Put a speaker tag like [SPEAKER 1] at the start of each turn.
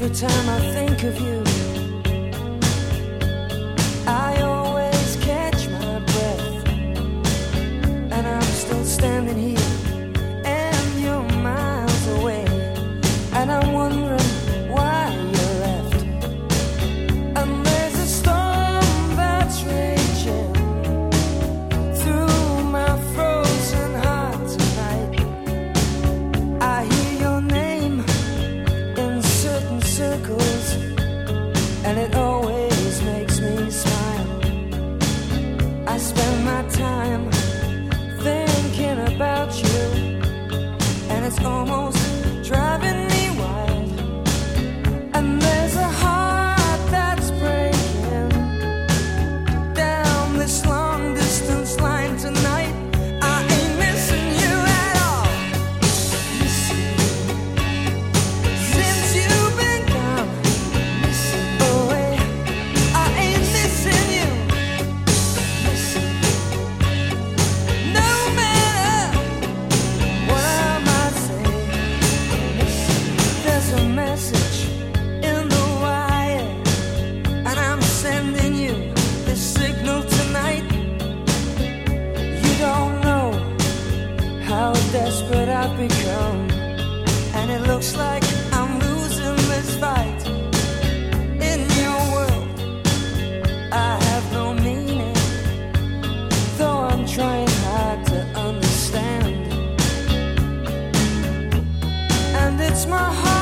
[SPEAKER 1] Every time I think of you, I always catch my breath, and I'm still standing here, and you're miles away, and I'm wondering why you left. And there's a storm that's raging through my frozen heart tonight. I hear your name in certain circles, and it always makes me smile. I spend my time thinking about you, and it's almost driving me wild. And there's a heart that's breaking down this long distance line tonight. I ain't missing you at all. Since you've been gone away, I ain't missing you. No matter what I might say, there's a message in the wire, and I'm sending you this signal tonight. You don't know how desperate I've become, and it looks like I'm losing this fight. In your world, I have no meaning, though I'm trying hard to understand. And it's my heart